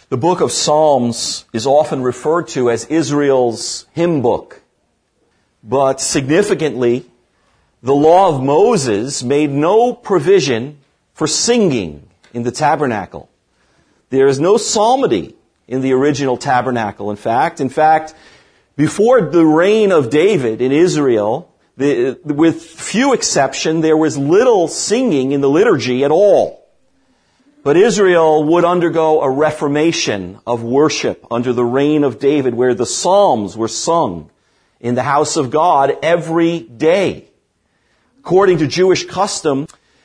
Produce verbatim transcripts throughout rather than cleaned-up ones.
The book of Psalms is often referred to as Israel's hymn book. But significantly, the law of Moses made no provision for singing in the tabernacle. There is no psalmody in the original tabernacle, in fact. In fact, before the reign of David in Israel, the, with few exception, there was little singing in the liturgy at all. But Israel would undergo a reformation of worship under the reign of David, where the Psalms were sung in the house of God every day. According to Jewish custom,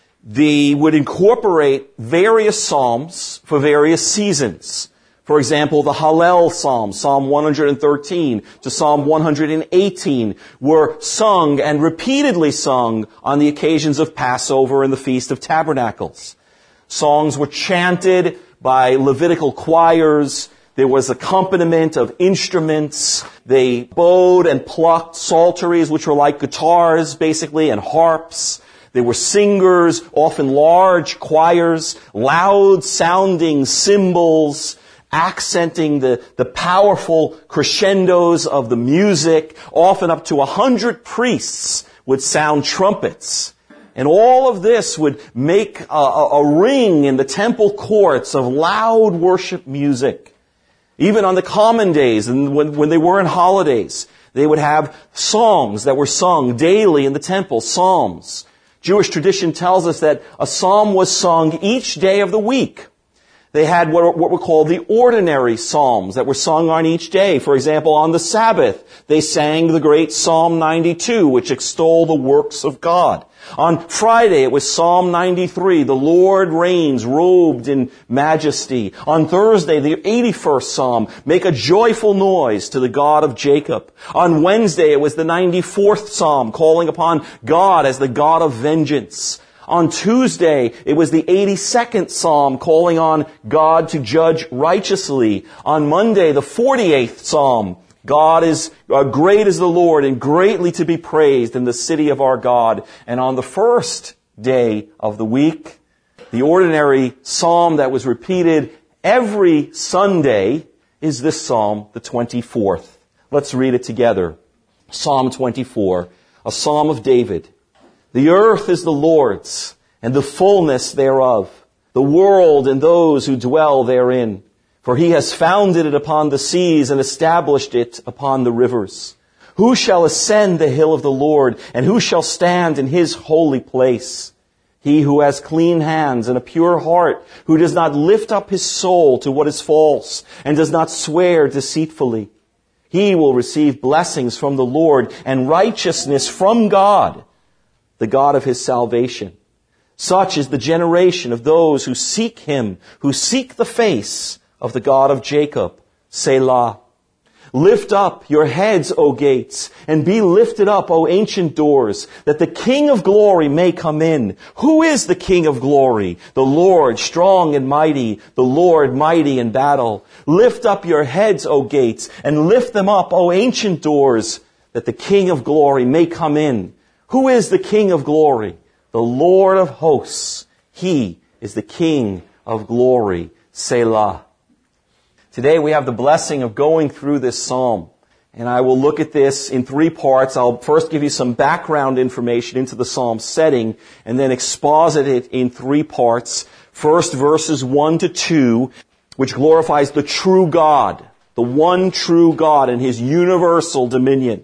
they would incorporate various psalms for various seasons. For example, the Hallel Psalm, Psalm one hundred thirteen to Psalm one hundred eighteen, were sung and repeatedly sung on the occasions of Passover and the Feast of Tabernacles. Songs were chanted by Levitical choirs. There was accompaniment of instruments. They bowed and plucked psalteries, which were like guitars, basically, and harps. There were singers, often large choirs, loud-sounding cymbals, accenting the, the powerful crescendos of the music. Often up to a hundred priests would sound trumpets. And all of this would make a, a, a ring in the temple courts of loud worship music. Even on the common days, and when, when they were in holidays, they would have songs that were sung daily in the temple, psalms. Jewish tradition tells us that a psalm was sung each day of the week. They had what, what were called the ordinary psalms that were sung on each day. For example, on the Sabbath, they sang the great Psalm ninety-two, which extolled the works of God. On Friday, it was Psalm ninety-three, the Lord reigns robed in majesty. On Thursday, the eighty-first Psalm, make a joyful noise to the God of Jacob. On Wednesday, it was the ninety-fourth Psalm, calling upon God as the God of vengeance. On Tuesday, it was the eighty-second Psalm, calling on God to judge righteously. On Monday, the forty-eighth Psalm, God is uh, great is the Lord and greatly to be praised in the city of our God. And on the first day of the week, the ordinary psalm that was repeated every Sunday is this psalm, the twenty-fourth. Let's read it together. Psalm twenty-four, a psalm of David. The earth is the Lord's, and the fullness thereof, the world and those who dwell therein. For he has founded it upon the seas and established it upon the rivers. Who shall ascend the hill of the Lord, and who shall stand in his holy place? He who has clean hands and a pure heart, who does not lift up his soul to what is false, and does not swear deceitfully. He will receive blessings from the Lord and righteousness from God, the God of his salvation. Such is the generation of those who seek him, who seek the face of the God of Jacob. Selah. Lift up your heads, O gates, and be lifted up, O ancient doors, that the King of glory may come in. Who is the King of glory? The Lord, strong and mighty, the Lord, mighty in battle. Lift up your heads, O gates, and lift them up, O ancient doors, that the King of glory may come in. Who is the King of glory? The Lord of hosts. He is the King of glory. Selah. Today we have the blessing of going through this psalm. And I will look at this in three parts. I'll first give you some background information into the psalm setting, and then exposit it in three parts. First, verses one to two, which glorifies the true God, the one true God and his universal dominion.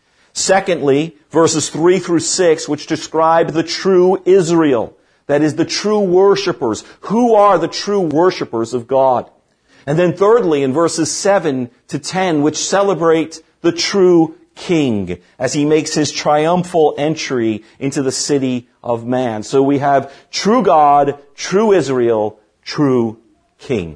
Secondly, verses three through six, which describe the true Israel, that is, the true worshipers. Who are the true worshipers of God? And then thirdly, in verses seven to ten, which celebrate the true King as he makes his triumphal entry into the city of man. So we have true God, true Israel, true King.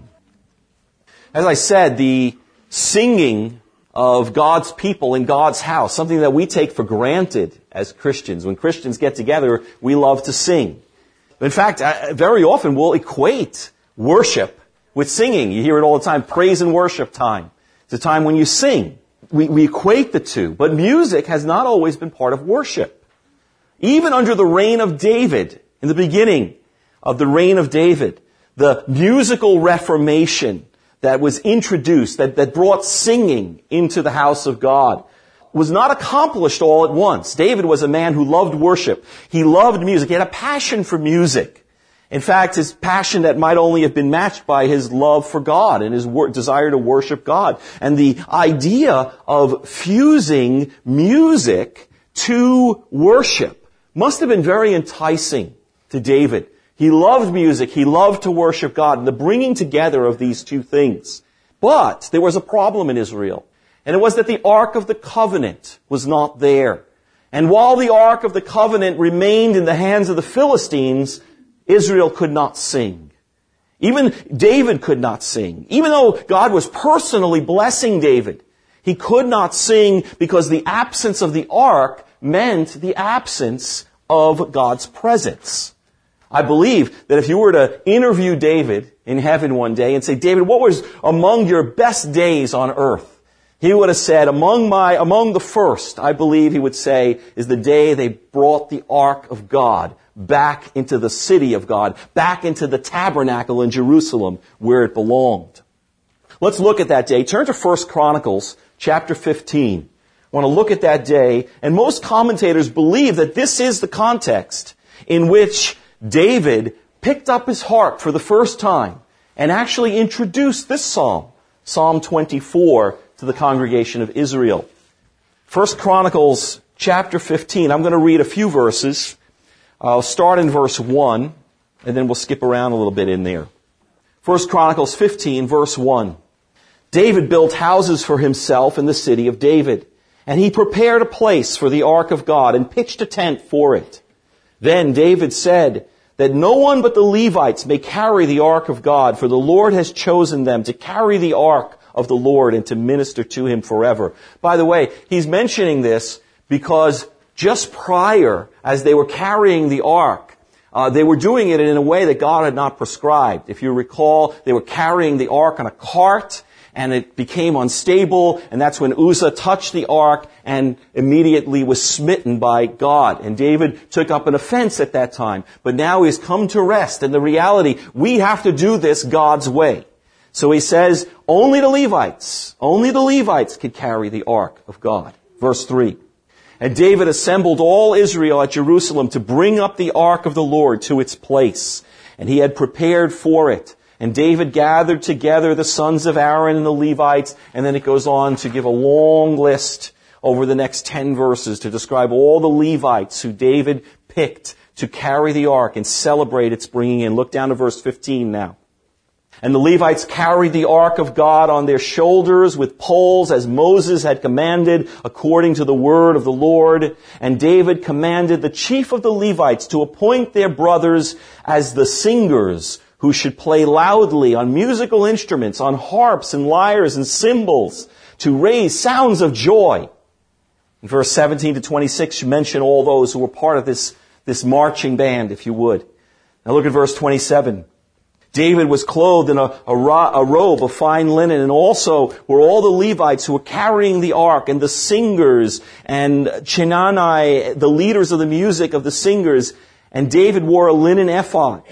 As I said, the singing of God's people in God's house, something that we take for granted as Christians. When Christians get together, we love to sing. In fact, very often we'll equate worship with singing. You hear it all the time, praise and worship time. It's a time when you sing. We, we equate the two. But music has not always been part of worship. Even under the reign of David, in the beginning of the reign of David, the musical reformation that was introduced, that, that brought singing into the house of God, was not accomplished all at once. David was a man who loved worship. He loved music. He had a passion for music. In fact, his passion that might only have been matched by his love for God and his wor- desire to worship God. And the idea of fusing music to worship must have been very enticing to David. He loved music. He loved to worship God, and the bringing together of these two things. But there was a problem in Israel, and it was that the Ark of the Covenant was not there. And while the Ark of the Covenant remained in the hands of the Philistines, Israel could not sing. Even David could not sing. Even though God was personally blessing David, he could not sing because the absence of the Ark meant the absence of God's presence. I believe that if you were to interview David in heaven one day and say, David, what was among your best days on earth? He would have said, among my, among the first, I believe he would say, is the day they brought the Ark of God back into the city of God, back into the tabernacle in Jerusalem where it belonged. Let's look at that day. Turn to First Chronicles chapter fifteen. I want to look at that day, and most commentators believe that this is the context in which David picked up his harp for the first time and actually introduced this psalm, Psalm twenty-four, to the congregation of Israel. First Chronicles chapter fifteen. I'm going to read a few verses. I'll start in verse one, and then we'll skip around a little bit in there. First Chronicles fifteen, verse one. David built houses for himself in the city of David, and he prepared a place for the ark of God and pitched a tent for it. Then David said that no one but the Levites may carry the ark of God, for the Lord has chosen them to carry the ark of the Lord and to minister to him forever. By the way, he's mentioning this because just prior, as they were carrying the ark, uh, they were doing it in a way that God had not prescribed. If you recall, they were carrying the ark on a cart, and it became unstable, and that's when Uzzah touched the ark and immediately was smitten by God. And David took up an offense at that time. But now he's come to rest in the reality, we have to do this God's way. So he says, only the Levites, only the Levites could carry the ark of God. Verse three. And David assembled all Israel at Jerusalem to bring up the ark of the Lord to its place. And he had prepared for it. And David gathered together the sons of Aaron and the Levites, and then it goes on to give a long list over the next ten verses to describe all the Levites who David picked to carry the ark and celebrate its bringing in. Look down to verse fifteen now. And the Levites carried the ark of God on their shoulders with poles as Moses had commanded according to the word of the Lord. And David commanded the chief of the Levites to appoint their brothers as the singers who should play loudly on musical instruments, on harps and lyres and cymbals, to raise sounds of joy. In verse seventeen to twenty-six, you mention all those who were part of this, this marching band, if you would. Now look at verse twenty-seven. David was clothed in a, a, a robe of fine linen, and also were all the Levites who were carrying the ark, and the singers, and Chenani, the leaders of the music of the singers, and David wore a linen ephod.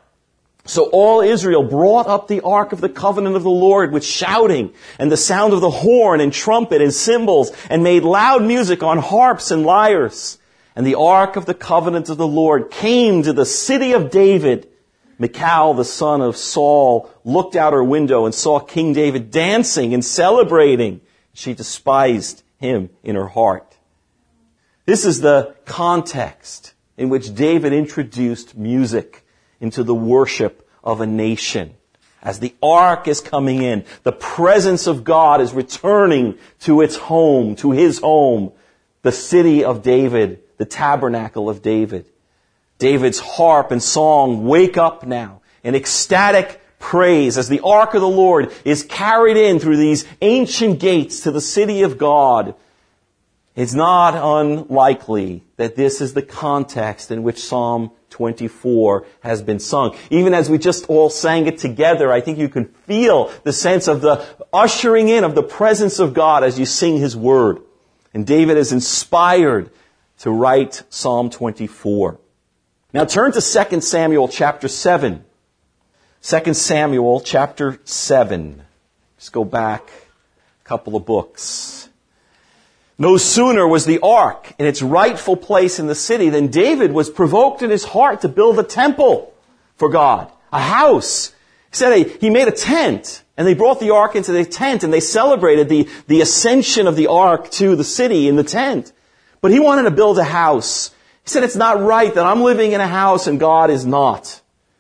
So all Israel brought up the ark of the covenant of the Lord with shouting and the sound of the horn and trumpet and cymbals, and made loud music on harps and lyres. And the ark of the covenant of the Lord came to the city of David. Michal, the son of Saul, looked out her window and saw King David dancing and celebrating. She despised him in her heart. This is the context in which David introduced music into the worship of a nation. As the ark is coming in, the presence of God is returning to its home, to his home, the city of David, the tabernacle of David. David's harp and song wake up now in ecstatic praise as the ark of the Lord is carried in through these ancient gates to the city of God. It's not unlikely that this is the context in which Psalm twenty-four has been sung. Even as we just all sang it together, I think you can feel the sense of the ushering in of the presence of God as you sing his word. And David is inspired to write Psalm twenty-four. Now turn to Second Samuel chapter seven. Second Samuel chapter seven. Just go back a couple of books. No sooner was the ark in its rightful place in the city than David was provoked in his heart to build a temple for God, a house. He said he made a tent, and they brought the ark into the tent, and they celebrated the, the ascension of the ark to the city in the tent. But he wanted to build a house. He said, it's not right that I'm living in a house and God is not.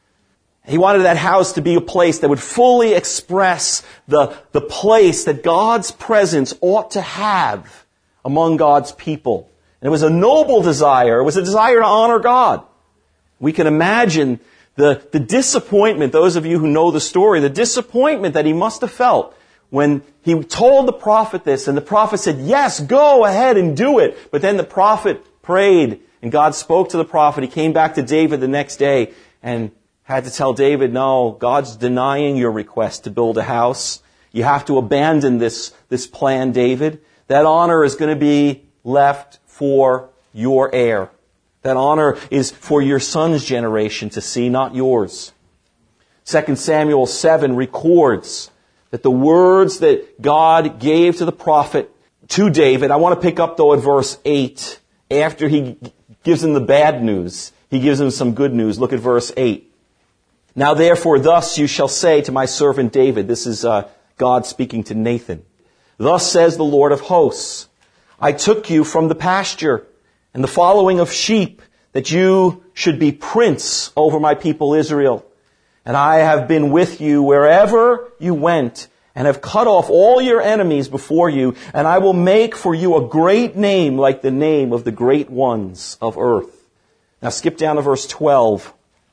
He wanted that house to be a place that would fully express the, the place that God's presence ought to have among God's people. And it was a noble desire. It was a desire to honor God. We can imagine the, the disappointment, those of you who know the story, the disappointment that he must have felt when he told the prophet this, and the prophet said, yes, go ahead and do it. But then the prophet prayed, and God spoke to the prophet. He came back to David the next day and had to tell David, no, God's denying your request to build a house. You have to abandon this, this plan, David. That honor is going to be left for your heir. That honor is for your son's generation to see, not yours. Second Samuel seven records that the words that God gave to the prophet, to David, I want to pick up though at verse eight, after he gives him the bad news, he gives him some good news. Look at verse eight. Now therefore thus you shall say to my servant David, this is uh, God speaking to Nathan, thus says the Lord of hosts, I took you from the pasture and the following of sheep, that you should be prince over my people Israel. And I have been with you wherever you went, and have cut off all your enemies before you, and I will make for you a great name like the name of the great ones of earth. Now skip down to verse twelve.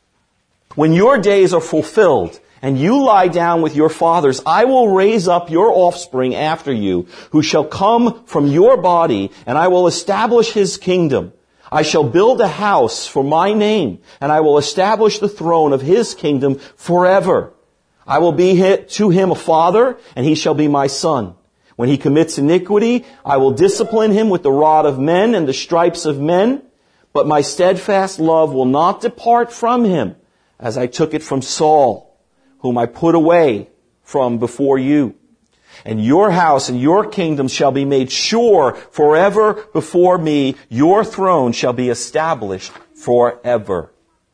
When your days are fulfilled, and you lie down with your fathers, I will raise up your offspring after you, who shall come from your body, and I will establish his kingdom. I shall build a house for my name, and I will establish the throne of his kingdom forever. I will be to him a father, and he shall be my son. When he commits iniquity, I will discipline him with the rod of men and the stripes of men, but my steadfast love will not depart from him, as I took it from Saul, whom I put away from before you. And your house and your kingdom shall be made sure forever before me. Your throne shall be established forever.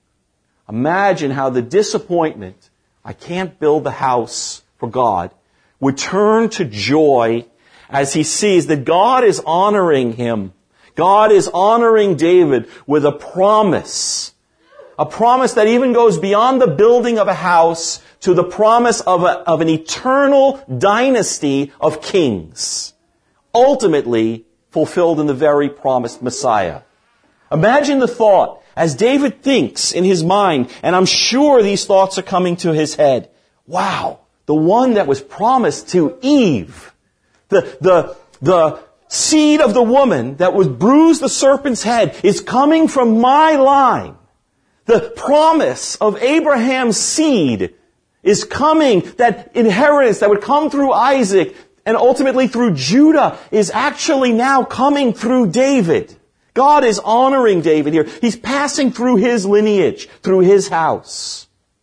Imagine how the disappointment, I can't build the house for God, would turn to joy as he sees that God is honoring him. God is honoring David with a promise. A promise that even goes beyond the building of a house to the promise of, a, of an eternal dynasty of kings, ultimately fulfilled in the very promised Messiah. Imagine the thought as David thinks in his mind, and I'm sure these thoughts are coming to his head. Wow, the one that was promised to Eve, the, the, the seed of the woman that would bruise the serpent's head is coming from my line. The promise of Abraham's seed is coming, that inheritance that would come through Isaac and ultimately through Judah is actually now coming through David. God is honoring David here. He's passing through his lineage, through his house.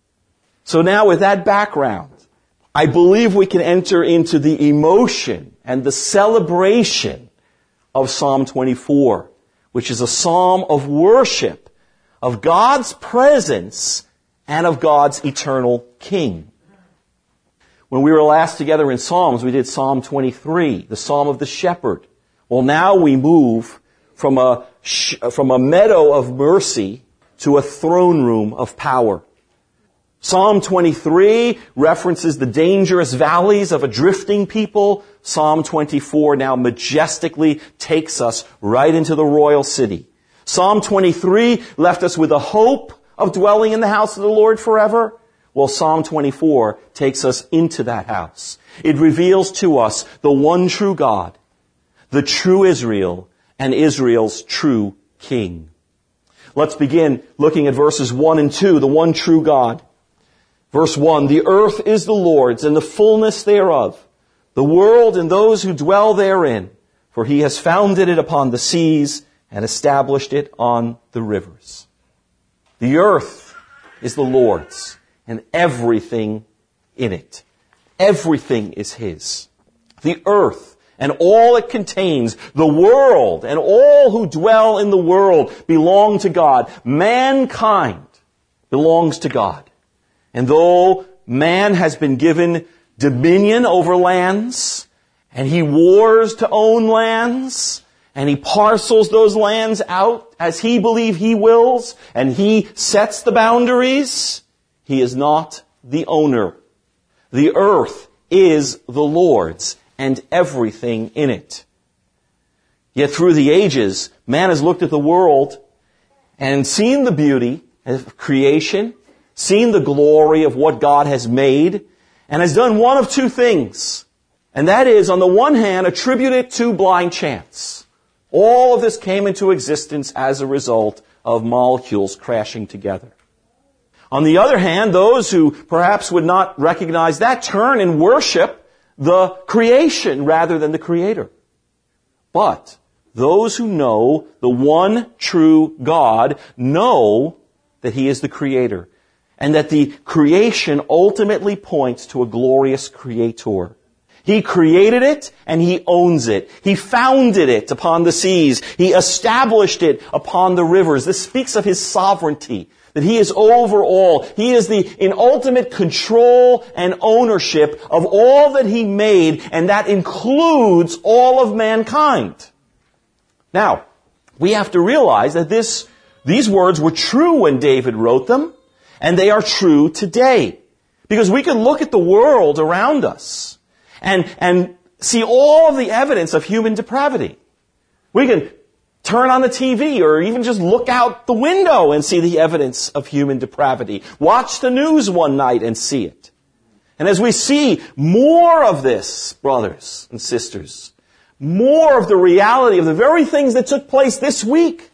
So now with that background, I believe we can enter into the emotion and the celebration of Psalm twenty-four, which is a psalm of worship, of God's presence, and of God's eternal King. When we were last together in Psalms, we did Psalm twenty-three, the Psalm of the Shepherd. Well, now we move from a, from a meadow of mercy to a throne room of power. Psalm twenty-three references the dangerous valleys of a drifting people. Psalm twenty-four now majestically takes us right into the royal city. Psalm twenty-three left us with a hope of dwelling in the house of the Lord forever. Well, Psalm twenty-four takes us into that house. It reveals to us the one true God, the true Israel, and Israel's true King. Let's begin looking at verses one and two, the one true God. Verse one, the earth is the Lord's and the fullness thereof, the world and those who dwell therein, for he has founded it upon the seas and established it on the rivers. The earth is the Lord's and everything in it. Everything is His. The earth and all it contains, the world and all who dwell in the world belong to God. Mankind belongs to God. And though man has been given dominion over lands, and he wars to own lands, and he parcels those lands out as he believes he wills, and he sets the boundaries, he is not the owner. The earth is the Lord's, and everything in it. Yet through the ages, man has looked at the world and seen the beauty of creation, seen the glory of what God has made, and has done one of two things. And that is, on the one hand, attribute it to blind chance. All of this came into existence as a result of molecules crashing together. On the other hand, those who perhaps would not recognize that turn and worship the creation rather than the Creator. But those who know the one true God know that He is the Creator, and that the creation ultimately points to a glorious Creator. He created it and He owns it. He founded it upon the seas. He established it upon the rivers. This speaks of His sovereignty, that He is over all. He is the in ultimate control and ownership of all that He made, and that includes all of mankind. Now, we have to realize that this, these words were true when David wrote them, and they are true today. Because we can look at the world around us and, and see all of the evidence of human depravity. We can turn on the T V or even just look out the window and see the evidence of human depravity. Watch the news one night and see it. And as we see more of this, brothers and sisters, more of the reality of the very things that took place this week,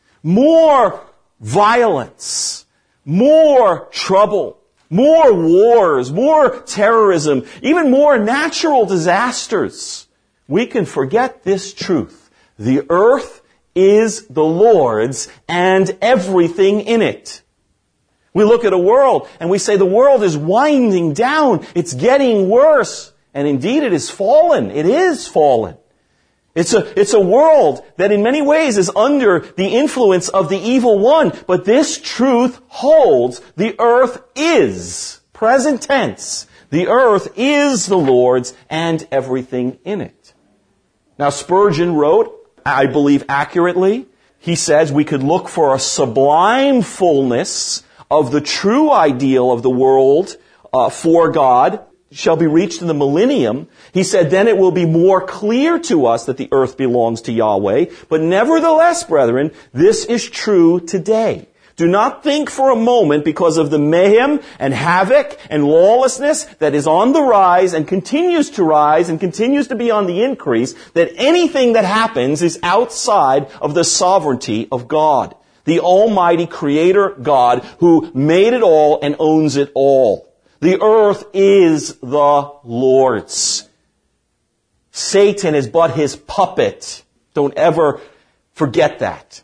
more violence, more trouble, more wars, more terrorism, even more natural disasters, we can forget this truth. The earth is the Lord's and everything in it. We look at a world and we say the world is winding down. It's getting worse. And indeed it is fallen. It is fallen. It's a, it's a world that in many ways is under the influence of the evil one. But this truth holds. The earth is, present tense, the earth is the Lord's and everything in it. Now Spurgeon wrote, I believe accurately, he says we could look for a sublime fullness of the true ideal of the world uh, for God shall be reached in the millennium. He said, then it will be more clear to us that the earth belongs to Yahweh. But nevertheless, brethren, this is true today. Do not think for a moment, because of the mayhem and havoc and lawlessness that is on the rise and continues to rise and continues to be on the increase, that anything that happens is outside of the sovereignty of God, the Almighty Creator God who made it all and owns it all. The earth is the Lord's. Satan is but His puppet. Don't ever forget that.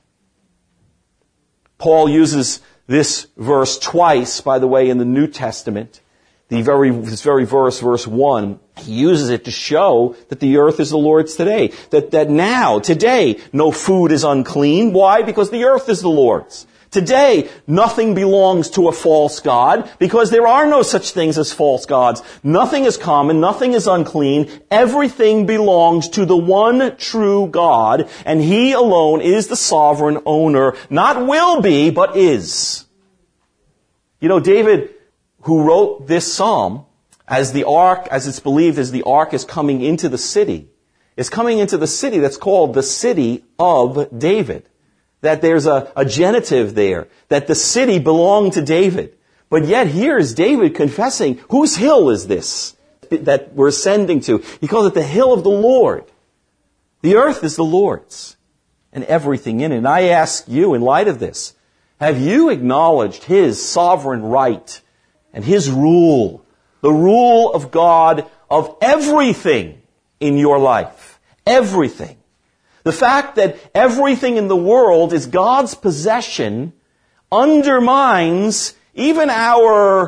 Paul uses this verse twice, by the way, in the New Testament. The very, this very verse, verse one, he uses it to show that the earth is the Lord's today. That, that now, today, no food is unclean. Why? Because the earth is the Lord's. Today, nothing belongs to a false god, because there are no such things as false gods. Nothing is common, nothing is unclean. Everything belongs to the one true God, and He alone is the sovereign owner. Not will be, but is. You know, David, who wrote this psalm, as the ark, as it's believed, as the ark is coming into the city, is coming into the city that's called the city of David. That there's a, a genitive there, that the city belonged to David. But yet here is David confessing, whose hill is this that we're ascending to? He calls it the hill of the Lord. The earth is the Lord's and everything in it. And I ask you, in light of this, have you acknowledged His sovereign right and His rule, the rule of God of everything in your life? Everything. The fact that everything in the world is God's possession undermines even our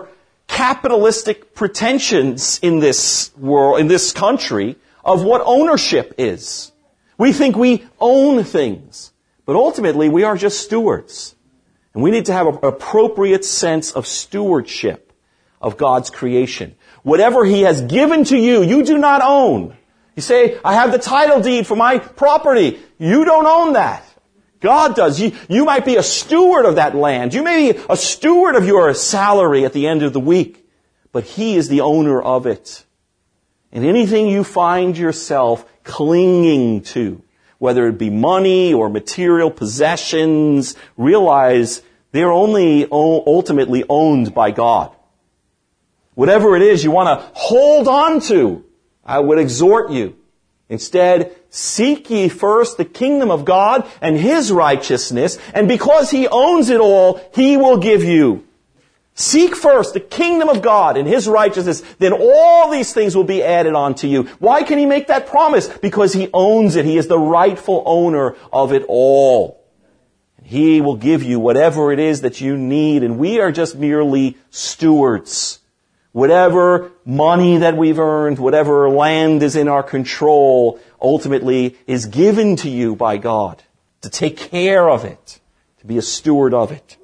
capitalistic pretensions in this world, in this country, of what ownership is. We think we own things, but ultimately we are just stewards. And we need to have an appropriate sense of stewardship of God's creation. Whatever He has given to you, you do not own. You say, I have the title deed for my property. You don't own that. God does. You, you might be a steward of that land. You may be a steward of your salary at the end of the week. But He is the owner of it. And anything you find yourself clinging to, whether it be money or material possessions, realize they're only ultimately owned by God. Whatever it is you want to hold on to, I would exhort you. Instead, seek ye first the kingdom of God and His righteousness, and because He owns it all, He will give you. Seek first the kingdom of God and His righteousness, then all these things will be added on to you. Why can He make that promise? Because He owns it. He is the rightful owner of it all. He will give you whatever it is that you need, and we are just merely stewards. Whatever money that we've earned, whatever land is in our control, ultimately is given to you by God to take care of it, to be a steward of it.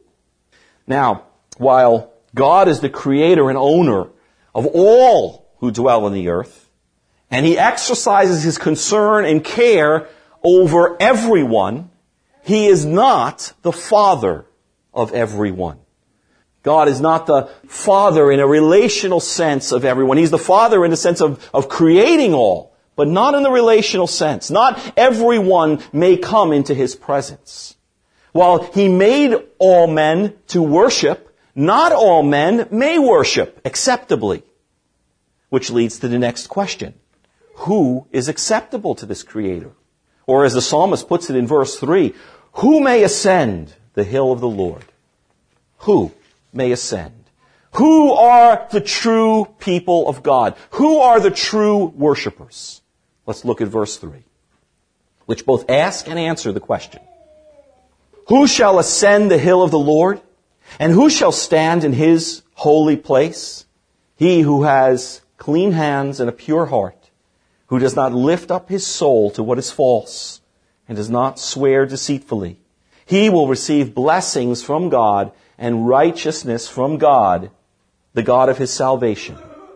Now, while God is the creator and owner of all who dwell on the earth, and He exercises His concern and care over everyone, He is not the father of everyone. God is not the father in a relational sense of everyone. He's the father in the sense of, of creating all, but not in the relational sense. Not everyone may come into His presence. While He made all men to worship, not all men may worship acceptably. Which leads to the next question. Who is acceptable to this Creator? Or as the psalmist puts it in verse three, who may ascend the hill of the Lord? Who may ascend? Who are the true people of God? Who are the true worshipers? Let's look at verse three, which both ask and answer the question. Who shall ascend the hill of the Lord? And who shall stand in His holy place? He who has clean hands and a pure heart, who does not lift up his soul to what is false, and does not swear deceitfully. He will receive blessings from God and righteousness from God, the God of his salvation.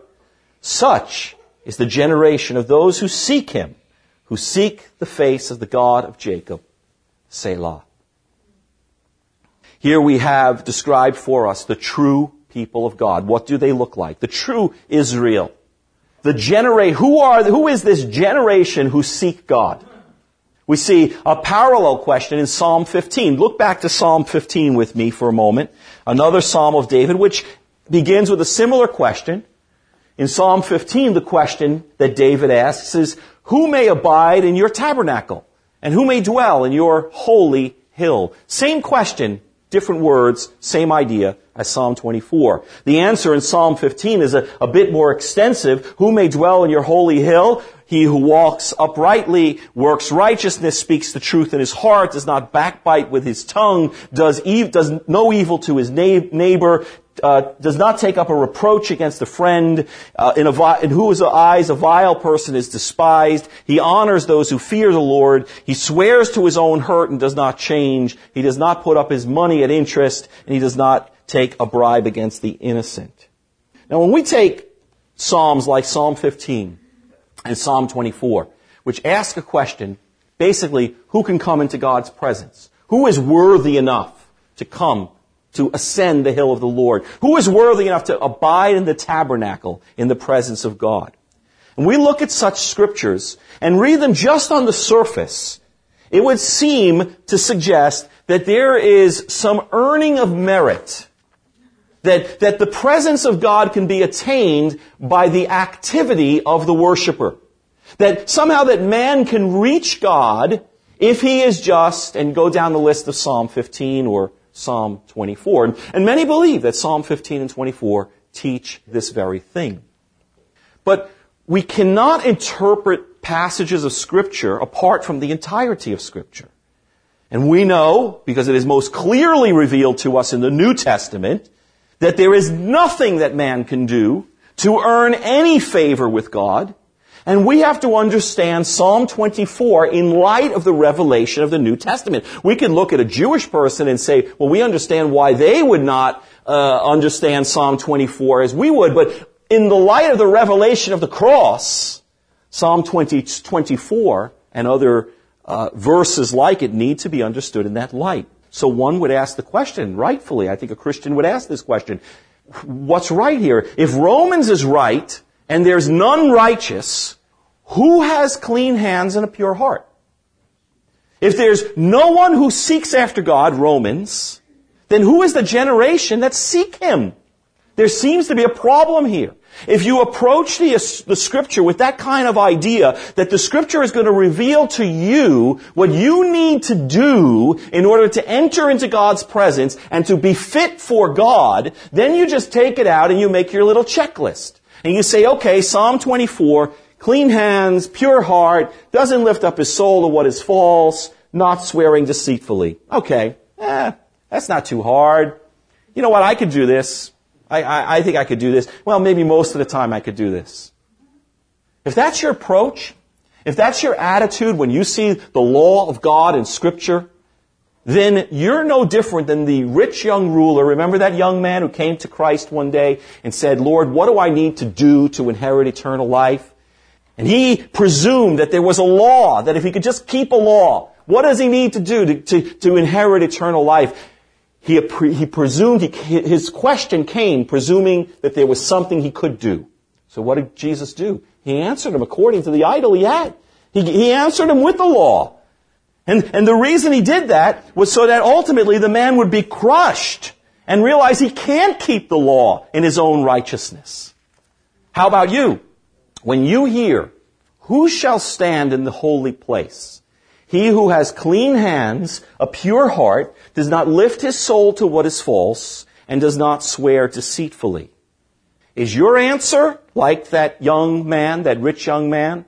Such is the generation of those who seek Him, who seek the face of the God of Jacob. Selah. Here we have described for us the true people of God. What do they look like? The true Israel. The genera- who are, who is this generation who seek God? We see a parallel question in Psalm fifteen. Look back to Psalm fifteen with me for a moment. Another Psalm of David, which begins with a similar question. In Psalm fifteen, the question that David asks is, who may abide in your tabernacle? And who may dwell in your holy hill? Same question, different words, same idea as Psalm twenty-four. The answer in Psalm fifteen is a, a bit more extensive. Who may dwell in your holy hill? He who walks uprightly, works righteousness, speaks the truth in his heart, does not backbite with his tongue, does, ev- does no evil to his na- neighbor, uh, does not take up a reproach against a friend, uh, in, a vi- in whose eyes a vile person is despised. He honors those who fear the Lord. He swears to his own hurt and does not change. He does not put up his money at interest, and he does not take a bribe against the innocent. Now, when we take Psalms like Psalm fifteen and Psalm twenty-four, which ask a question, basically, who can come into God's presence? Who is worthy enough to come to ascend the hill of the Lord? Who is worthy enough to abide in the tabernacle in the presence of God? And we look at such scriptures and read them just on the surface. It would seem to suggest that there is some earning of merit, that, that the presence of God can be attained by the activity of the worshiper. That somehow that man can reach God if he is just, and go down the list of Psalm fifteen or Psalm twenty-four. And, and many believe that Psalm fifteen and twenty-four teach this very thing. But we cannot interpret passages of Scripture apart from the entirety of Scripture. And we know, because it is most clearly revealed to us in the New Testament, that there is nothing that man can do to earn any favor with God. And we have to understand Psalm twenty-four in light of the revelation of the New Testament. We can look at a Jewish person and say, well, we understand why they would not uh, understand Psalm twenty-four as we would, but in the light of the revelation of the cross, Psalm twenty, twenty-four and other uh, verses like it need to be understood in that light. So one would ask the question, rightfully, I think a Christian would ask this question, what's right here? If Romans is right, and there's none righteous, who has clean hands and a pure heart? If there's no one who seeks after God, Romans, then who is the generation that seek Him? There seems to be a problem here. If you approach the, the Scripture with that kind of idea that the Scripture is going to reveal to you what you need to do in order to enter into God's presence and to be fit for God, then you just take it out and you make your little checklist. And you say, okay, Psalm twenty-four, clean hands, pure heart, doesn't lift up his soul to what is false, not swearing deceitfully. Okay, eh, that's not too hard. You know what, I could do this. I, I, I think I could do this. Well, maybe most of the time I could do this. If that's your approach, if that's your attitude when you see the law of God in Scripture, then you're no different than the rich young ruler. Remember that young man who came to Christ one day and said, Lord, what do I need to do to inherit eternal life? And he presumed that there was a law, that if he could just keep a law, what does he need to do to, to, to inherit eternal life? He, he presumed, he, his question came presuming that there was something he could do. So what did Jesus do? He answered him according to the idol he had. He, he answered him with the law. And, and the reason he did that was so that ultimately the man would be crushed and realize he can't keep the law in his own righteousness. How about you? When you hear, who shall stand in the holy place? He who has clean hands, a pure heart, does not lift his soul to what is false, and does not swear deceitfully. Is your answer like that young man, that rich young man?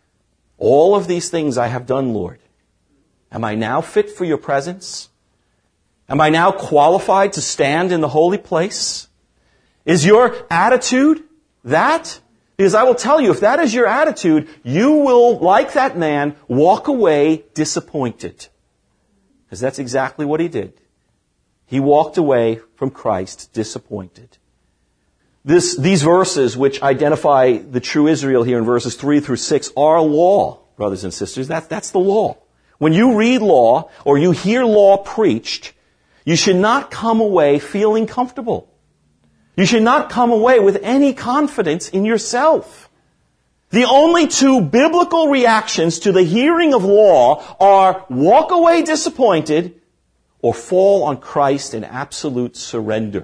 All of these things I have done, Lord. Am I now fit for your presence? Am I now qualified to stand in the holy place? Is your attitude that? Because I will tell you, if that is your attitude, you will, like that man, walk away disappointed. Because that's exactly what he did. He walked away from Christ disappointed. This, these verses, which identify the true Israel here in verses three through six, are law, brothers and sisters. That, that's the law. When you read law or you hear law preached, you should not come away feeling comfortable. You should not come away with any confidence in yourself. The only two biblical reactions to the hearing of law are walk away disappointed or fall on Christ in absolute surrender.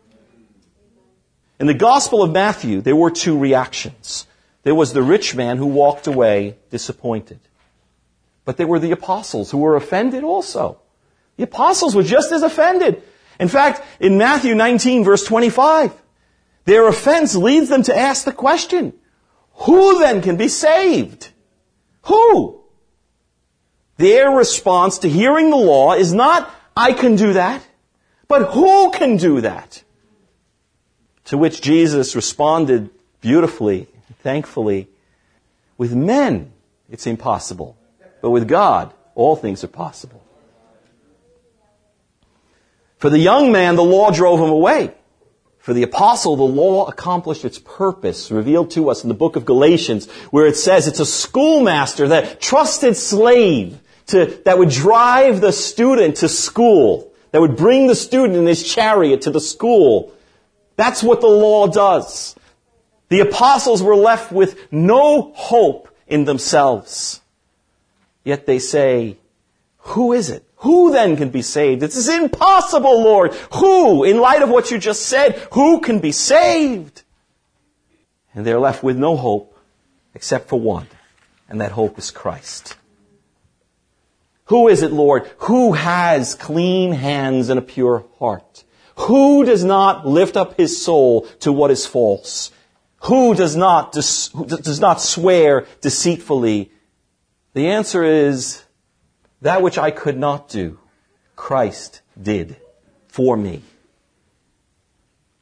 In the Gospel of Matthew, there were two reactions. There was the rich man who walked away disappointed. But there were the apostles who were offended also. The apostles were just as offended. In fact, in Matthew nineteen, verse twenty-five, their offense leads them to ask the question, who then can be saved? Who? Their response to hearing the law is not, I can do that, but who can do that? To which Jesus responded beautifully, thankfully, with men it's impossible, but with God all things are possible. For the young man, the law drove him away. For the apostle, the law accomplished its purpose, revealed to us in the book of Galatians, where it says it's a schoolmaster, that trusted slave to, that would drive the student to school, that would bring the student in his chariot to the school. That's what the law does. The apostles were left with no hope in themselves. Yet they say, who is it? Who then can be saved? This is impossible, Lord. Who, in light of what you just said, who can be saved? And they're left with no hope except for one, and that hope is Christ. Who is it, Lord? Who has clean hands and a pure heart? Who does not lift up his soul to what is false? Who does not, who does not swear deceitfully? The answer is, that which I could not do, Christ did for me.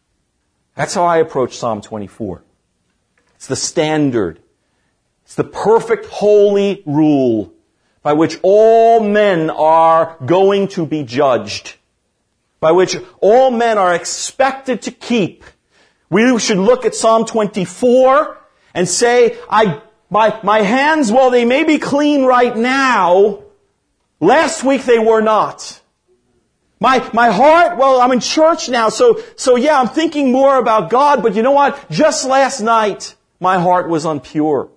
That's how I approach Psalm twenty-four. It's the standard. It's the perfect holy rule by which all men are going to be judged, by which all men are expected to keep. We should look at Psalm twenty-four and say, I, my, my hands, while they may be clean right now, last week they were not. My, my heart, well, I'm in church now, so, so yeah, I'm thinking more about God, but you know what? Just last night, my heart was impure.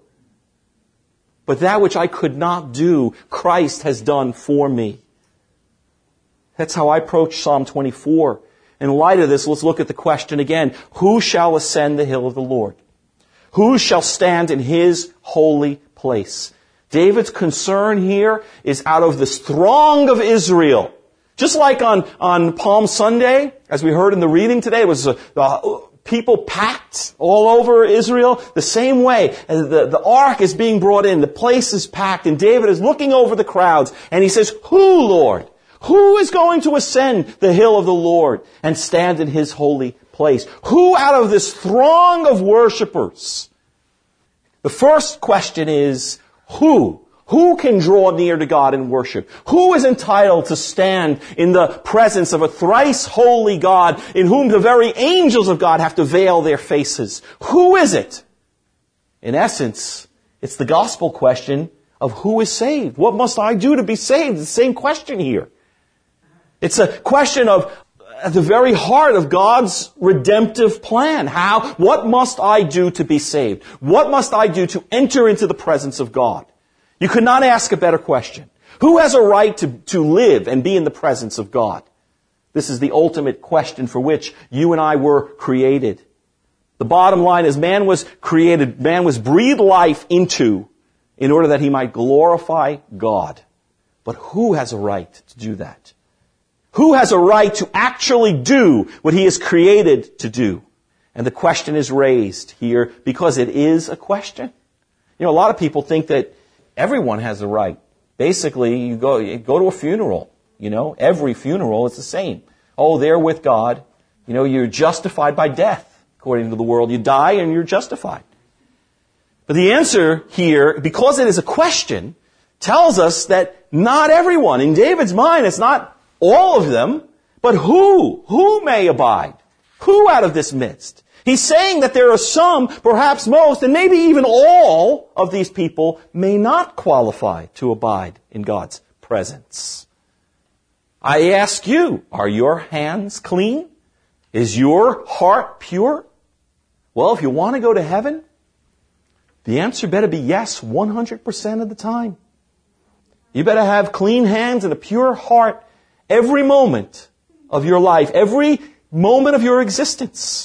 But that which I could not do, Christ has done for me. That's how I approach Psalm twenty-four. In light of this, let's look at the question again. Who shall ascend the hill of the Lord? Who shall stand in His holy place? David's concern here is out of this throng of Israel. Just like on, on Palm Sunday, as we heard in the reading today, it was uh, uh, people packed all over Israel. The same way, the, the ark is being brought in, the place is packed, and David is looking over the crowds, and he says, who, Lord? Who is going to ascend the hill of the Lord and stand in His holy place? Who out of this throng of worshipers? The first question is, who? Who can draw near to God in worship? Who is entitled to stand in the presence of a thrice holy God in whom the very angels of God have to veil their faces? Who is it? In essence, it's the gospel question of who is saved. What must I do to be saved? It's the same question here. It's a question of at the very heart of God's redemptive plan. How, what must I do to be saved? What must I do to enter into the presence of God? You could not ask a better question. Who has a right to, to live and be in the presence of God? This is the ultimate question for which you and I were created. The bottom line is man was created, man was breathed life into in order that he might glorify God. But who has a right to do that? Who has a right to actually do what he is created to do? And the question is raised here because it is a question. You know, a lot of people think that everyone has a right. Basically, you go you go to a funeral, you know, every funeral is the same. Oh, they're with God. You know, you're justified by death, according to the world. You die and you're justified. But the answer here, because it is a question, tells us that not everyone, in David's mind, it's not all of them, but who? Who may abide? Who out of this midst? He's saying that there are some, perhaps most, and maybe even all of these people may not qualify to abide in God's presence. I ask you, are your hands clean? Is your heart pure? Well, if you want to go to heaven, the answer better be yes one hundred percent of the time. You better have clean hands and a pure heart every moment of your life, every moment of your existence.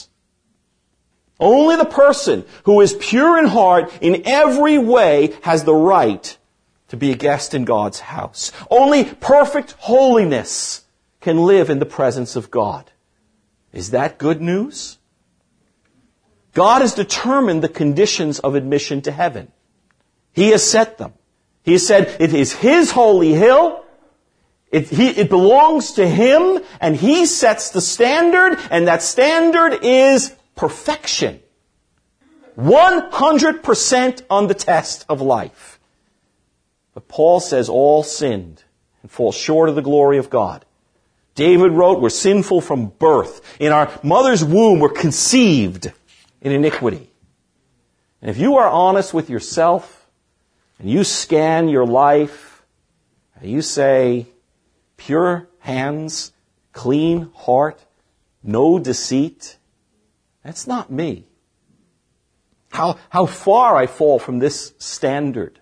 Only the person who is pure in heart in every way has the right to be a guest in God's house. Only perfect holiness can live in the presence of God. Is that good news? God has determined the conditions of admission to heaven. He has set them. He has said it is His holy hill. It, he, it belongs to Him, and He sets the standard, and that standard is perfection. one hundred percent on the test of life. But Paul says all sinned and fall short of the glory of God. David wrote, we're sinful from birth. In our mother's womb, we're conceived in iniquity. And if you are honest with yourself, and you scan your life, and you say, pure hands, clean heart, no deceit, that's not me. How, how far I fall from this standard.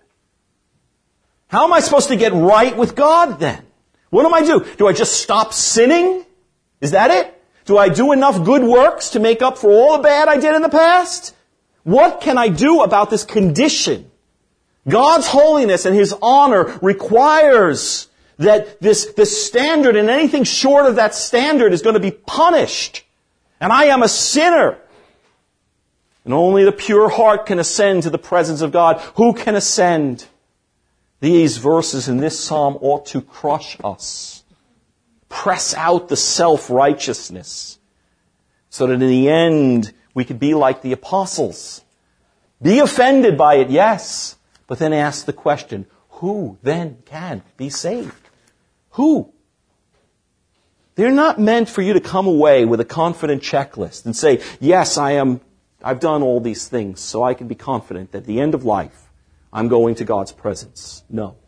How am I supposed to get right with God then? What do I do? Do I just stop sinning? Is that it? Do I do enough good works to make up for all the bad I did in the past? What can I do about this condition? God's holiness and His honor requires that this, this standard and anything short of that standard is going to be punished. And I am a sinner. And only the pure heart can ascend to the presence of God. Who can ascend? These verses in this psalm ought to crush us. Press out the self-righteousness. so that in the end we could be like the apostles. Be offended by it, yes, but then ask the question, who then can be saved? Who? They're not meant for you to come away with a confident checklist and say, yes, I am, I've done all these things, so I can be confident that at the end of life, I'm going to God's presence. No.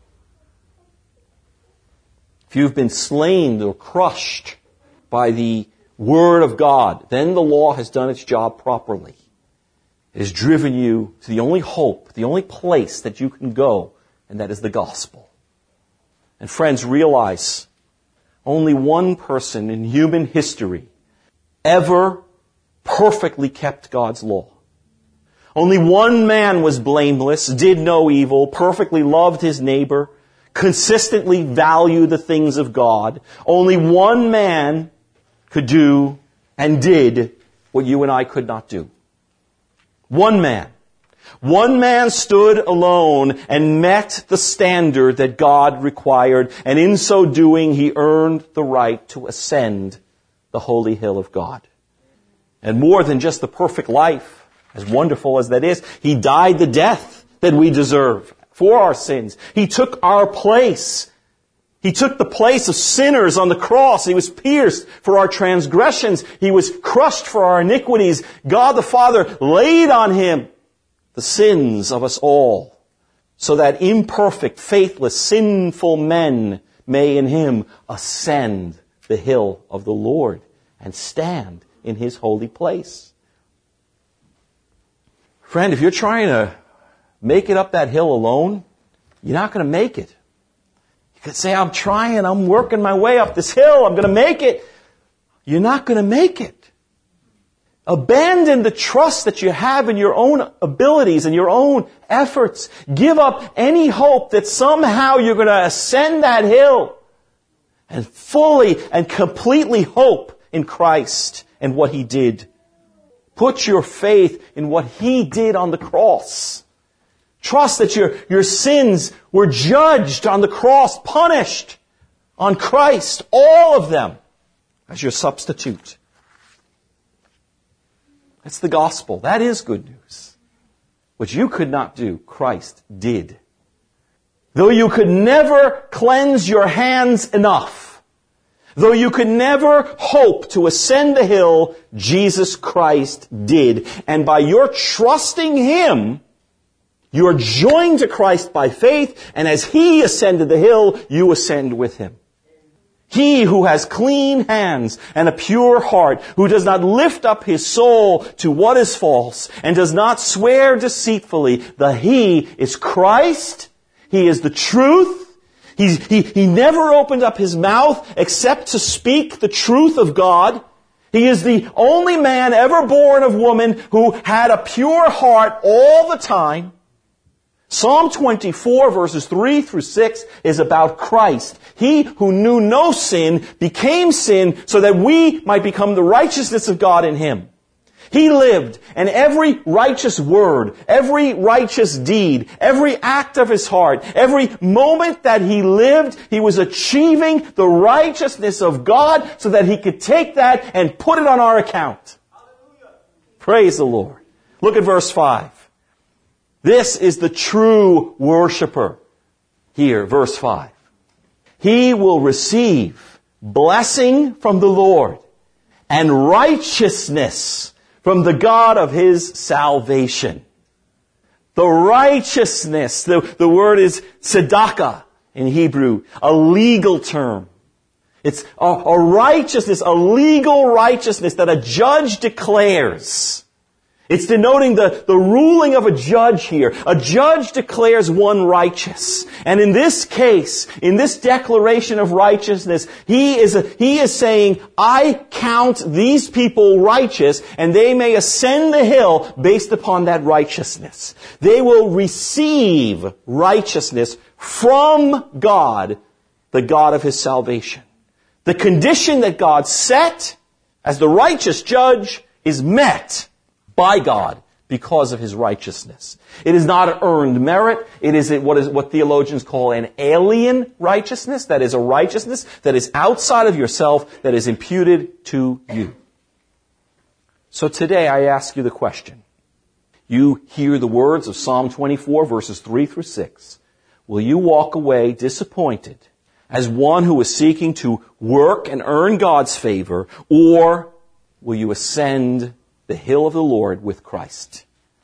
If you've been slain or crushed by the Word of God, then the law has done its job properly. It has driven you to the only hope, the only place that you can go, and that is the gospel. And friends, realize only one person in human history ever perfectly kept God's law. Only one man was blameless, did no evil, perfectly loved his neighbor, consistently valued the things of God. Only one man could do and did what you and I could not do. One man. One man stood alone and met the standard that God required, and in so doing, he earned the right to ascend the holy hill of God. And more than just the perfect life, as wonderful as that is, he died the death that we deserve for our sins. He took our place. He took the place of sinners on the cross. He was pierced for our transgressions. He was crushed for our iniquities. God the Father laid on him the sins of us all, so that imperfect, faithless, sinful men may in him ascend the hill of the Lord and stand in his holy place. Friend, if you're trying to make it up that hill alone, you're not going to make it. You could say, I'm trying, I'm working my way up this hill, I'm going to make it. You're not going to make it. Abandon the trust that you have in your own abilities and your own efforts. Give up any hope that somehow you're going to ascend that hill. And fully and completely hope in Christ and what He did. Put your faith in what He did on the cross. Trust that your, your sins were judged on the cross, punished on Christ, all of them, as your substitute. That's the gospel. That is good news. What you could not do, Christ did. Though you could never cleanse your hands enough, though you could never hope to ascend the hill, Jesus Christ did. And by your trusting Him, you are joined to Christ by faith, and as He ascended the hill, you ascend with Him. He who has clean hands and a pure heart, who does not lift up his soul to what is false, and does not swear deceitfully, the He is Christ. He is the truth. He's, he, he never opened up his mouth except to speak the truth of God. He is the only man ever born of woman who had a pure heart all the time. Psalm twenty-four, verses three through six, is about Christ. He who knew no sin became sin so that we might become the righteousness of God in Him. He lived, and every righteous word, every righteous deed, every act of His heart, every moment that He lived, He was achieving the righteousness of God so that He could take that and put it on our account. Hallelujah. Praise the Lord. Look at verse five. This is the true worshiper. Here, verse five. He will receive blessing from the Lord and righteousness from the God of his salvation. The righteousness, the, the word is tzedakah in Hebrew, a legal term. It's a, a righteousness, a legal righteousness that a judge declares. It's denoting the, the ruling of a judge here. A judge declares one righteous. And in this case, in this declaration of righteousness, he is, a, he is saying, I count these people righteous, and they may ascend the hill based upon that righteousness. They will receive righteousness from God, the God of His salvation. The condition that God set as the righteous judge is met by God because of His righteousness. It is not an earned merit. It is what is what theologians call an alien righteousness. That is a righteousness that is outside of yourself, that is imputed to you. So today I ask you the question. You hear the words of Psalm twenty-four, verses three through six. Will you walk away disappointed as one who is seeking to work and earn God's favor, or will you ascend the hill of the Lord with Christ?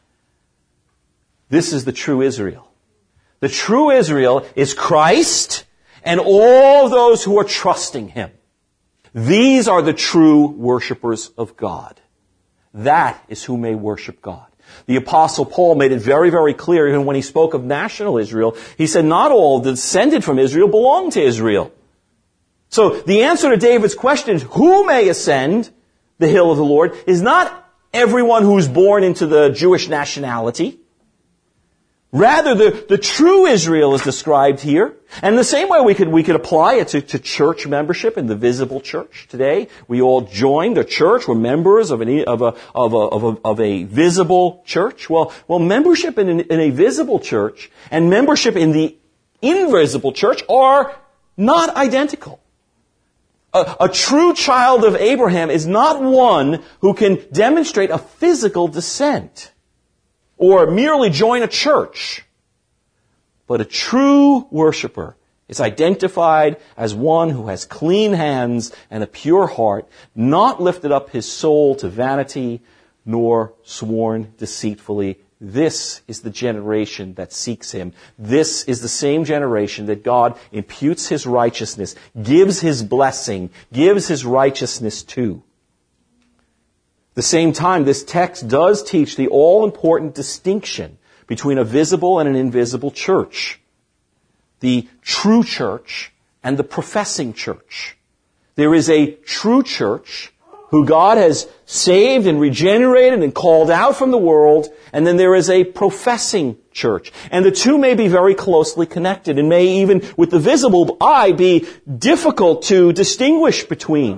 This is the true Israel. The true Israel is Christ and all those who are trusting Him. These are the true worshipers of God. That is who may worship God. The Apostle Paul made it very, very clear, even when he spoke of national Israel. He said, not all descended from Israel belong to Israel. So the answer to David's question, who may ascend the hill of the Lord, is not everyone who's born into the Jewish nationality. Rather, the, the true Israel is described here. And the same way we could, we could apply it to, to church membership in the visible church today. We all joined a church. We're members of, an, of, a, of, a, of, a, of a visible church. Well, well, membership in, an, in a visible church and membership in the invisible church are not identical. A, a true child of Abraham is not one who can demonstrate a physical descent or merely join a church. But a true worshiper is identified as one who has clean hands and a pure heart, not lifted up his soul to vanity, nor sworn deceitfully. This is the generation that seeks Him. This is the same generation that God imputes His righteousness, gives His blessing, gives His righteousness to. At the same time, this text does teach the all-important distinction between a visible and an invisible church. The true church and the professing church. There is a true church who God has saved and regenerated and called out from the world, and then there is a professing church. And the two may be very closely connected and may even, with the visible eye, be difficult to distinguish between.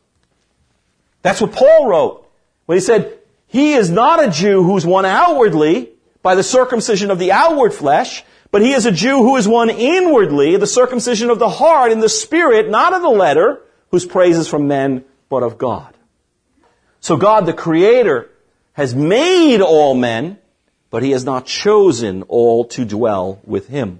That's what Paul wrote when he said, he is not a Jew who's one outwardly by the circumcision of the outward flesh, but he is a Jew who is one inwardly, the circumcision of the heart in the spirit, not of the letter, whose praise is from men, but of God. So God, the Creator, has made all men, but He has not chosen all to dwell with Him.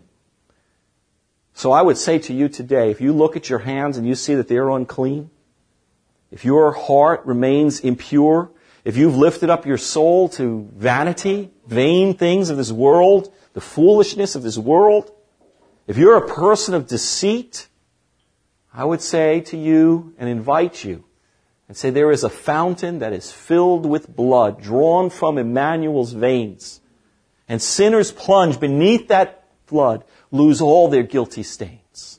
So I would say to you today, if you look at your hands and you see that they're unclean, if your heart remains impure, if you've lifted up your soul to vanity, vain things of this world, the foolishness of this world, if you're a person of deceit, I would say to you and invite you and say there is a fountain that is filled with blood drawn from Emmanuel's veins. And sinners plunge beneath that flood, lose all their guilty stains.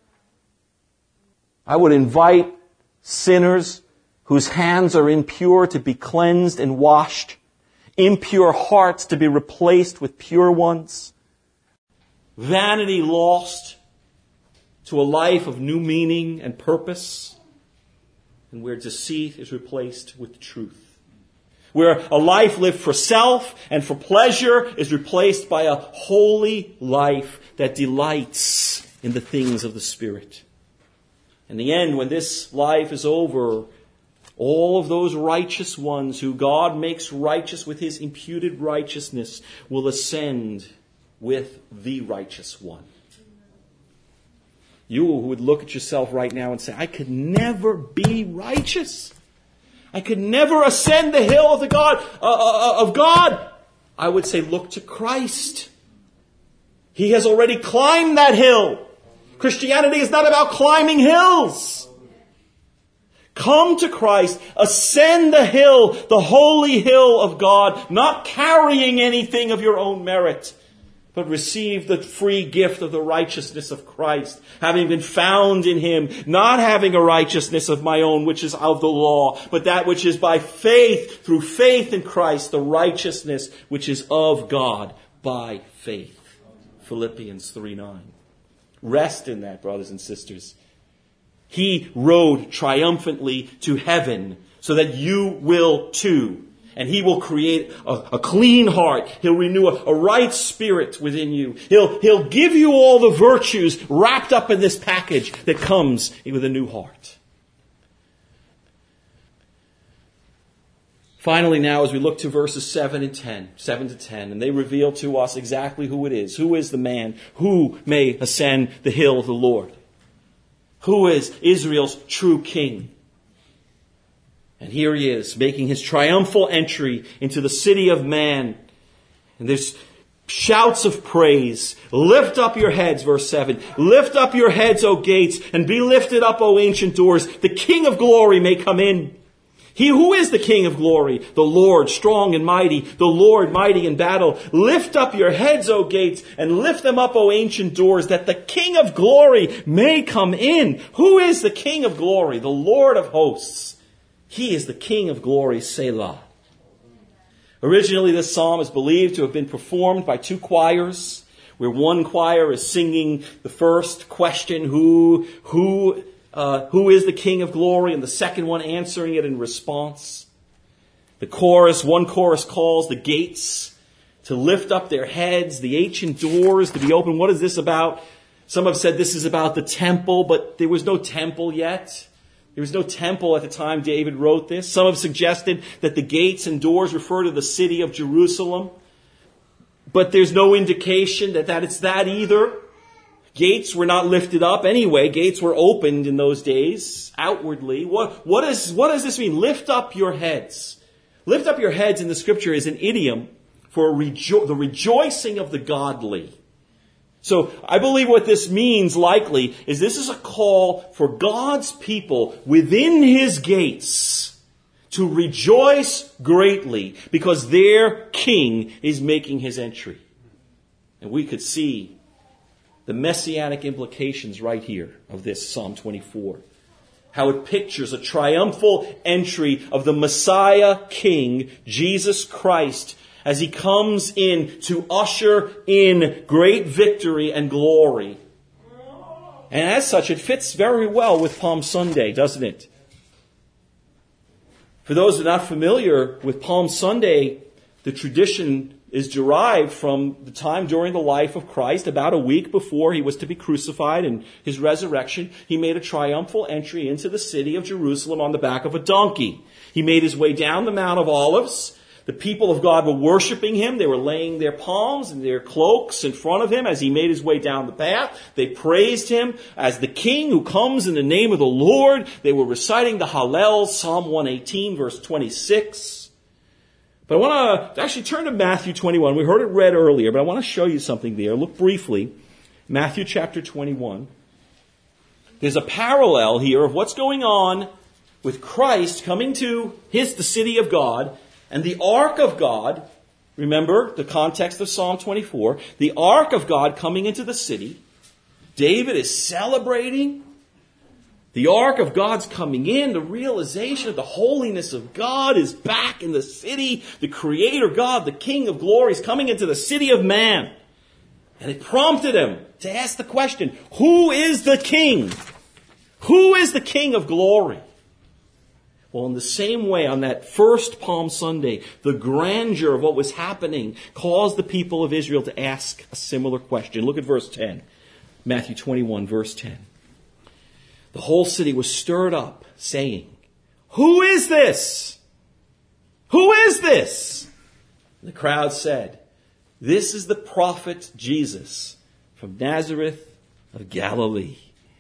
I would invite sinners whose hands are impure to be cleansed and washed, impure hearts to be replaced with pure ones, vanity lost to a life of new meaning and purpose, and where deceit is replaced with truth. Where a life lived for self and for pleasure is replaced by a holy life that delights in the things of the Spirit. In the end, when this life is over, all of those righteous ones who God makes righteous with His imputed righteousness will ascend with the righteous one. You who would look at yourself right now and say, I could never be righteous. I could never ascend the hill of the God uh, of God. I would say, look to Christ. He has already climbed that hill. Christianity is not about climbing hills. Come to Christ, ascend the hill, the holy hill of God, not carrying anything of your own merit, but receive the free gift of the righteousness of Christ, having been found in Him, not having a righteousness of my own, which is of the law, but that which is by faith, through faith in Christ, the righteousness which is of God by faith. Philippians three nine. Rest in that, brothers and sisters. He rode triumphantly to heaven so that you will too. And He will create a, a clean heart. He'll renew a, a right spirit within you. He'll, he'll give you all the virtues wrapped up in this package that comes with a new heart. Finally now, as we look to verses seven and ten, seven to ten, and they reveal to us exactly who it is. Who is the man who may ascend the hill of the Lord? Who is Israel's true king? And here he is, making his triumphal entry into the city of man. And there's shouts of praise. Lift up your heads, verse seven. Lift up your heads, O gates, and be lifted up, O ancient doors. The King of glory may come in. He who is the King of glory, the Lord strong and mighty, the Lord mighty in battle. Lift up your heads, O gates, and lift them up, O ancient doors, that the King of glory may come in. Who is the King of glory? The Lord of hosts. He is the King of glory, Selah. Originally, this psalm is believed to have been performed by two choirs, where one choir is singing the first question, who, who, uh, who is the King of glory, and the second one answering it in response. The chorus, one chorus calls the gates to lift up their heads, the ancient doors to be open. What is this about? Some have said this is about the temple, but there was no temple yet. There was no temple at the time David wrote this. Some have suggested that the gates and doors refer to the city of Jerusalem. But there's no indication that, that it's that either. Gates were not lifted up anyway. Gates were opened in those days, outwardly. What, what, is, what does this mean? Lift up your heads. Lift up your heads in the scripture is an idiom for rejo- the rejoicing of the godly. So I believe what this means likely is this is a call for God's people within his gates to rejoice greatly because their king is making his entry. And we could see the messianic implications right here of this Psalm twenty-four. How it pictures a triumphal entry of the Messiah King, Jesus Christ, as he comes in to usher in great victory and glory. And as such, it fits very well with Palm Sunday, doesn't it? For those who are not familiar with Palm Sunday, the tradition is derived from the time during the life of Christ, about a week before he was to be crucified and his resurrection. He made a triumphal entry into the city of Jerusalem on the back of a donkey. He made his way down the Mount of Olives. The people of God were worshiping him. They were laying their palms and their cloaks in front of him as he made his way down the path. They praised him as the King who comes in the name of the Lord. They were reciting the Hallel, Psalm one eighteen, verse twenty-six. But I want to actually turn to Matthew twenty-one. We heard it read earlier, but I want to show you something there. Look briefly. Matthew chapter twenty-one. There's a parallel here of what's going on with Christ coming to his, the city of God, and the ark of God. Remember the context of Psalm twenty-four. The ark of God coming into the city. David is celebrating. The ark of God's coming in. The realization of the holiness of God is back in the city. The Creator God, the King of glory, is coming into the city of man. And it prompted him to ask the question, who is the King? Who is the King of glory? Well, in the same way, on that first Palm Sunday, the grandeur of what was happening caused the people of Israel to ask a similar question. Look at verse ten. Matthew twenty-one, verse ten. The whole city was stirred up, saying, who is this? Who is this? And the crowd said, this is the prophet Jesus from Nazareth of Galilee.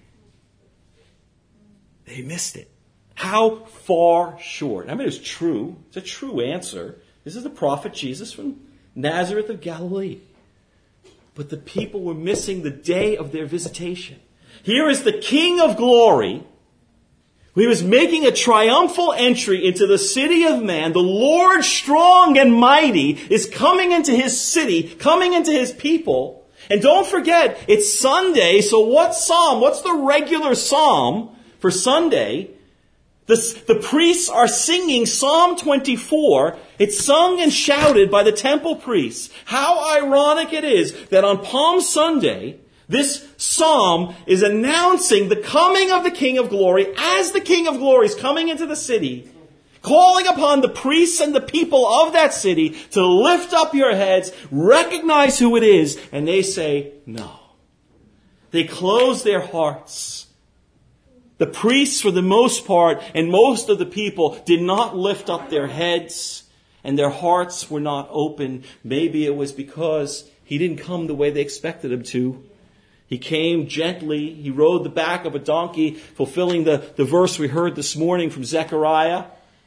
They missed it. How far short? I mean, it's true. It's a true answer. This is the prophet Jesus from Nazareth of Galilee. But the people were missing the day of their visitation. Here is the King of glory. He was making a triumphal entry into the city of man. The Lord strong and mighty is coming into his city, coming into his people. And don't forget, it's Sunday, so what psalm? What's the regular psalm for Sunday? The, the priests are singing Psalm twenty-four. It's sung and shouted by the temple priests. How ironic it is that on Palm Sunday, this psalm is announcing the coming of the King of glory as the King of glory is coming into the city, calling upon the priests and the people of that city to lift up your heads, recognize who it is, and they say no. They close their hearts. The priests, for the most part, and most of the people, did not lift up their heads, and their hearts were not open. Maybe it was because he didn't come the way they expected him to. He came gently. He rode the back of a donkey, fulfilling the, the verse we heard this morning from Zechariah.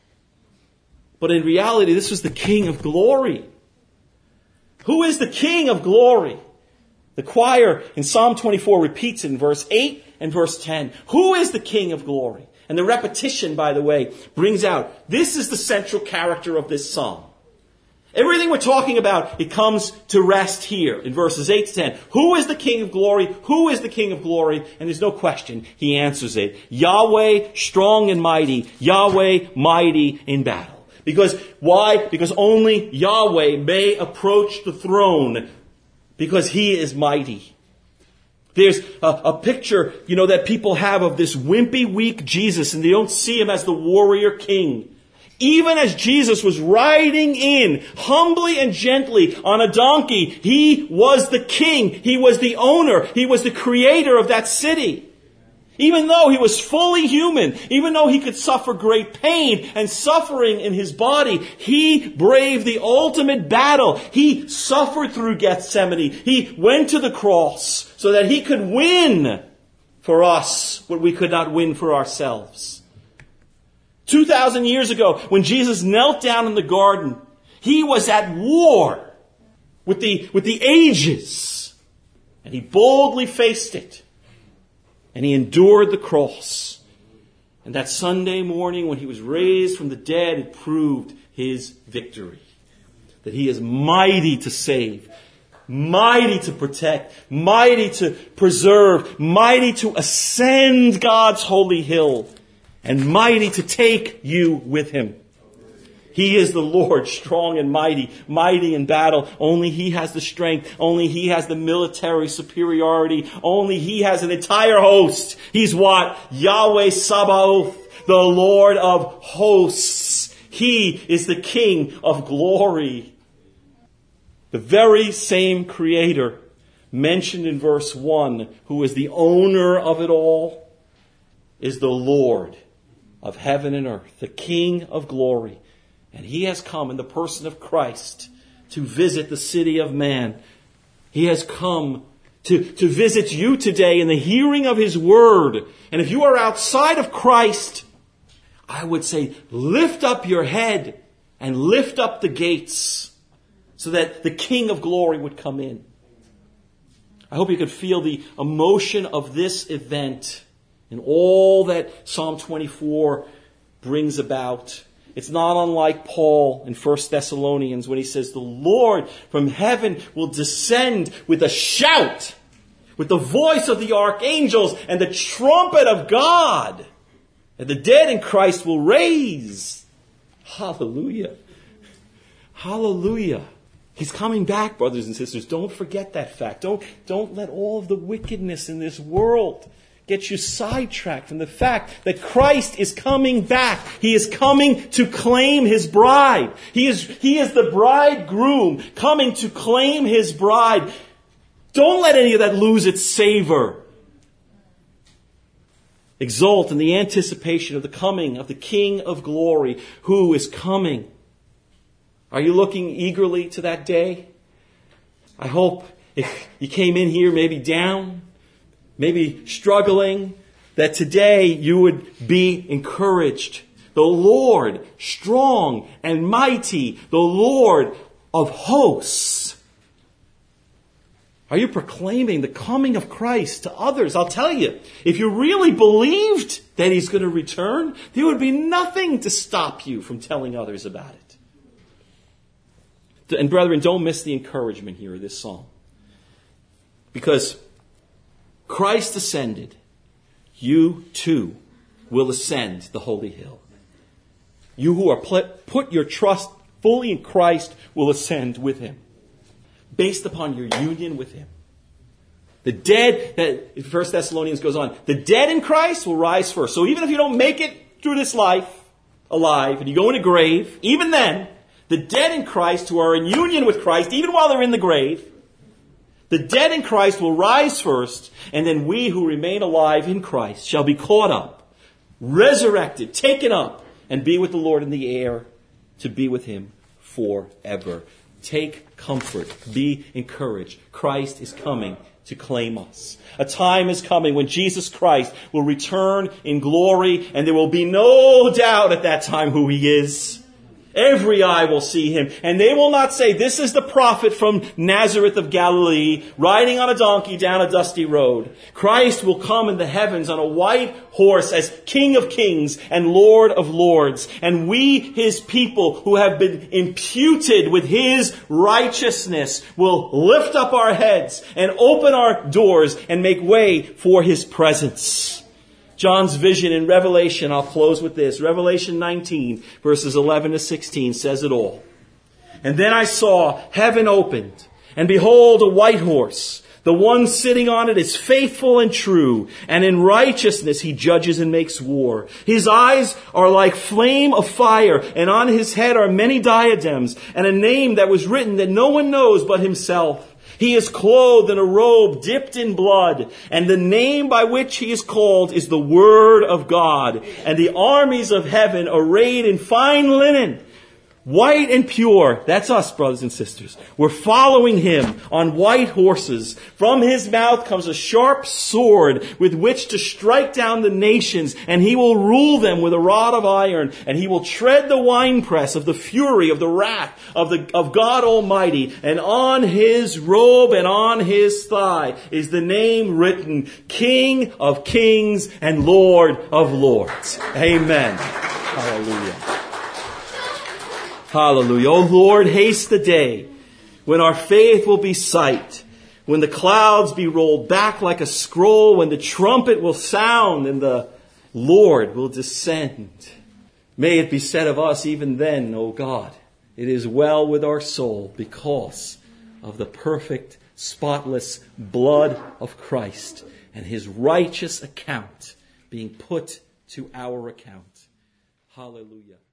But in reality, this was the King of glory. Who is the King of glory? The choir in Psalm twenty-four repeats it in verse eight and verse ten. Who is the King of glory? And the repetition, by the way, brings out, this is the central character of this psalm. Everything we're talking about, it comes to rest here in verses eight to ten. Who is the King of glory? Who is the King of glory? And there's no question, he answers it. Yahweh, strong and mighty. Yahweh, mighty in battle. Because, why? Because only Yahweh may approach the throne. Because he is mighty. There's a, a picture, you know, that people have of this wimpy, weak Jesus, and they don't see him as the warrior king. Even as Jesus was riding in, humbly and gently, on a donkey, he was the king. He was the owner. He was the creator of that city. Even though he was fully human, even though he could suffer great pain and suffering in his body, he braved the ultimate battle. He suffered through Gethsemane. He went to the cross so that he could win for us what we could not win for ourselves. Two thousand years ago, when Jesus knelt down in the garden, he was at war with the, with the ages. And he boldly faced it. And he endured the cross. And that Sunday morning when he was raised from the dead, it proved his victory. That he is mighty to save, mighty to protect, mighty to preserve, mighty to ascend God's holy hill, and mighty to take you with him. He is the Lord, strong and mighty, mighty in battle. Only he has the strength. Only he has the military superiority. Only he has an entire host. He's what? Yahweh Sabaoth, the Lord of hosts. He is the King of glory. The very same Creator mentioned in verse one, who is the owner of it all, is the Lord of heaven and earth, the King of glory. And he has come in the person of Christ to visit the city of man. He has come to, to visit you today in the hearing of his word. And if you are outside of Christ, I would say lift up your head and lift up the gates so that the King of glory would come in. I hope you could feel the emotion of this event and all that Psalm twenty-four brings about. It's not unlike Paul in First Thessalonians when he says, the Lord from heaven will descend with a shout, with the voice of the archangels and the trumpet of God. And the dead in Christ will raise. Hallelujah. Hallelujah. He's coming back, brothers and sisters. Don't forget that fact. Don't, don't let all of the wickedness in this world get you sidetracked from the fact that Christ is coming back. He is coming to claim his bride. He is, he is the bridegroom coming to claim his bride. Don't let any of that lose its savor. Exult in the anticipation of the coming of the King of glory who is coming. Are you looking eagerly to that day? I hope if you came in here maybe down, maybe struggling, that today you would be encouraged. The Lord, strong and mighty, the Lord of hosts. Are you proclaiming the coming of Christ to others? I'll tell you, if you really believed that he's going to return, there would be nothing to stop you from telling others about it. And brethren, don't miss the encouragement here of this psalm. Because Christ ascended, you too will ascend the holy hill. You who are put your trust fully in Christ will ascend with him, based upon your union with him. The dead, that First Thessalonians goes on, the dead in Christ will rise first. So even if you don't make it through this life alive and you go in a grave, even then, the dead in Christ who are in union with Christ, even while they're in the grave, the dead in Christ will rise first, and then we who remain alive in Christ shall be caught up resurrected, taken up, and be with the Lord in the air, to be with him forever. Take comfort. Be encouraged. Christ is coming to claim us. A time is coming when Jesus Christ will return in glory, and there will be no doubt at that time who he is. Every eye will see him, and they will not say, this is the prophet from Nazareth of Galilee, riding on a donkey down a dusty road. Christ will come in the heavens on a white horse as King of kings and Lord of lords. And we, his people who have been imputed with his righteousness, will lift up our heads and open our doors and make way for his presence. John's vision in Revelation, I'll close with this. Revelation nineteen, verses eleven to sixteen says it all. And then I saw heaven opened, and behold, a white horse. The one sitting on it is faithful and true, and in righteousness he judges and makes war. His eyes are like flame of fire, and on his head are many diadems, and a name that was written that no one knows but himself. He is clothed in a robe dipped in blood, and the name by which he is called is the Word of God. And the armies of heaven, arrayed in fine linen, white and pure. That's us, brothers and sisters. We're following him on white horses. From his mouth comes a sharp sword with which to strike down the nations, and he will rule them with a rod of iron, and he will tread the winepress of the fury of the wrath of the of God Almighty. And on his robe and on his thigh is the name written, King of Kings and Lord of Lords. Amen. Hallelujah. Hallelujah. Oh Lord, haste the day when our faith will be sight, when the clouds be rolled back like a scroll, when the trumpet will sound and the Lord will descend. May it be said of us even then, O God, it is well with our soul because of the perfect, spotless blood of Christ and his righteous account being put to our account. Hallelujah.